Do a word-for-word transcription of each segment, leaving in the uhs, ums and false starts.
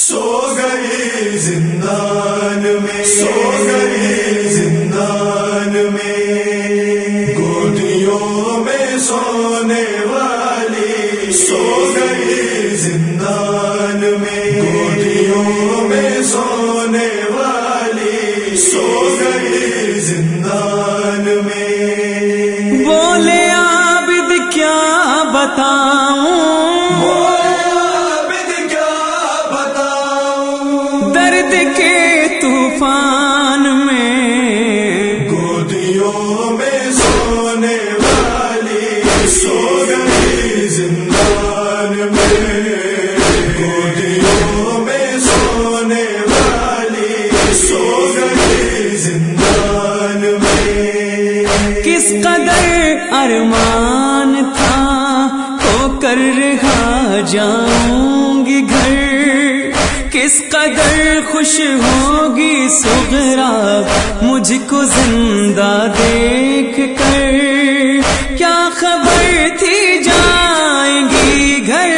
سو گئی زندان میں، سو گئی زندان میں، گودیوں میں سونے والی سو گئی زندان میں، گودیوں میں سونے والی سو گئی زندان میں۔ بولے عابد کیا بتاؤں، درد کے طوفان میں، گودیوں میں سونے والی سو گئی زندان میں، گودیوں میں سونے والی سو گئی زندان میں۔ کس قدر ارمان تھا ہو کر رہا جاؤں گی گھر، کس قدر خوش ہوگی صغرا مجھ کو زندہ دیکھ کر، کیا خبر تھی جائیں گی گھر،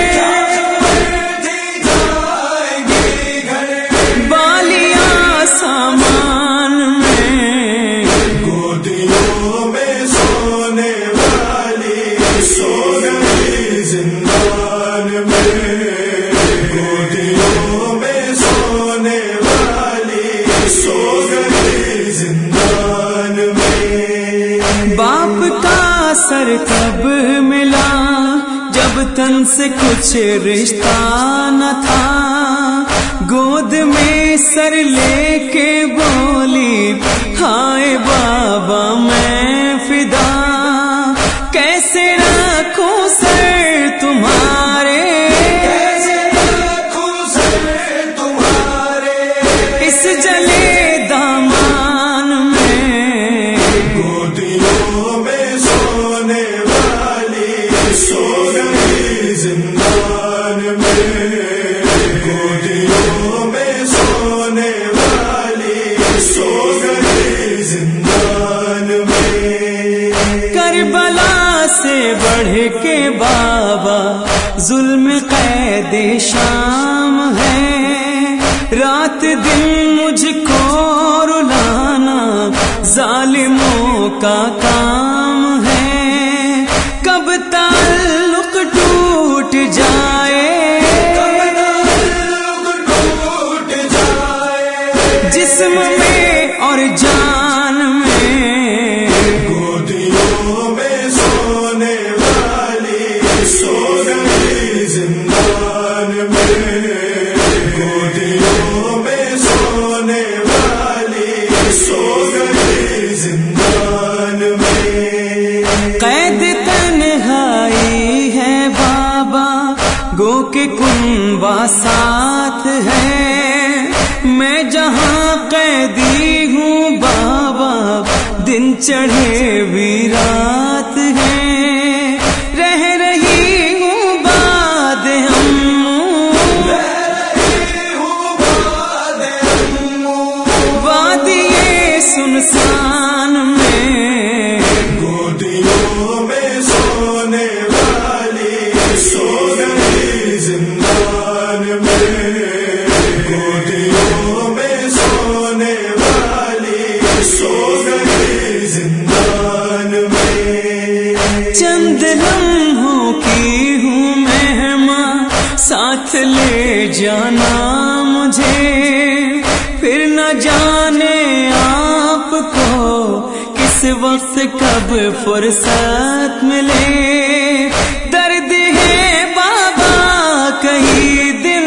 بالیاں سامان میں، گودیوں میں سونے والی سو گئی زندان میں، گودیوں میں سونے والی سو گئی زندان میں۔ باپ کا سر کب ملا جب تن سے کچھ رشتہ نہ تھا، گود میں سر لے کے بولی ہائے بابا میں فدا، کیسے رکھوں سر تمہارے، اس جلے دامان میں، گودیوں میں سونے والی سو گئی زندان میں، گودیوں میں سونے والی سو گئی زندان میں۔ کربلا سے بڑھ کے بابا ظلم قید شام ہے، رات دن مجھ کو رلانا ظالموں کا کام ہے، کب تعلق ٹوٹ جائے، جسم میں اور جان میں، گودیوں میں سونے والی سو گئی زندان میں، گودیوں میں سونے والی سو گئی زندان میں۔ قید تنہائی ہے بابا گو کے کنبا ساتھ ہے، میں جہاں قیدی ہوں بابا دن چڑھے بھی رات ہے، رہ رہی ہوں باد ہم وادی سنسان میں، گودیوں میں سونے والی سو گئی زندان میں، گودیوں میں سونے والی سو گئی زندان میں۔ چند لمحوں کی ہوں مہمان ساتھ لے جانا مجھے، پھر نہ جانے آپ کو کس وقت کب فرصت ملے، درد ہے بابا کئی دن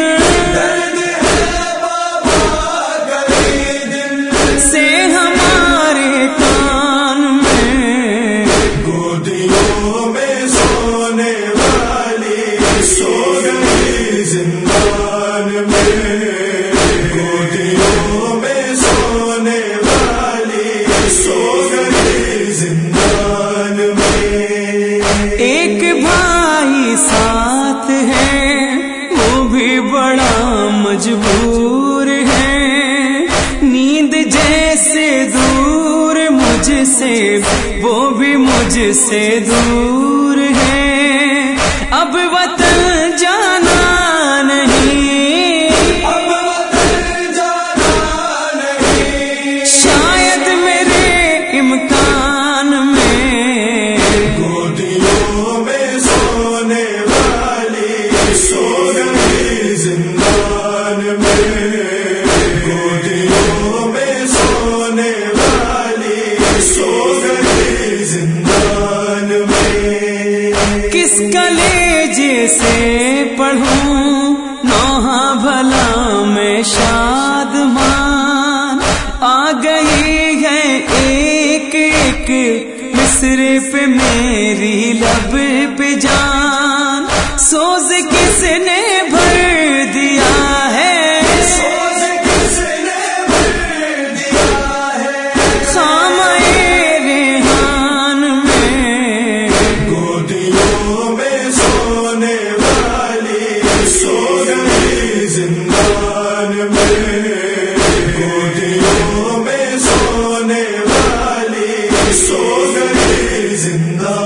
سے ہمارے کان میں، گودیوں میں سونے والی سو گئی زندان میں، گودیوں میں سونے والی سو گئی زندان میں۔ ایک بھائی ساتھ ہے وہ بھی بڑا مجبور ہے، نیند جیسے دور مجھ سے وہ بھی مجھ سے دور ہے، اب وطن جانا نہیں میں شادمان آ گئی ہے ایک ایک مصرے پہ میری لب پہ جان. سوز کس نے بھر دیا ہے زندہ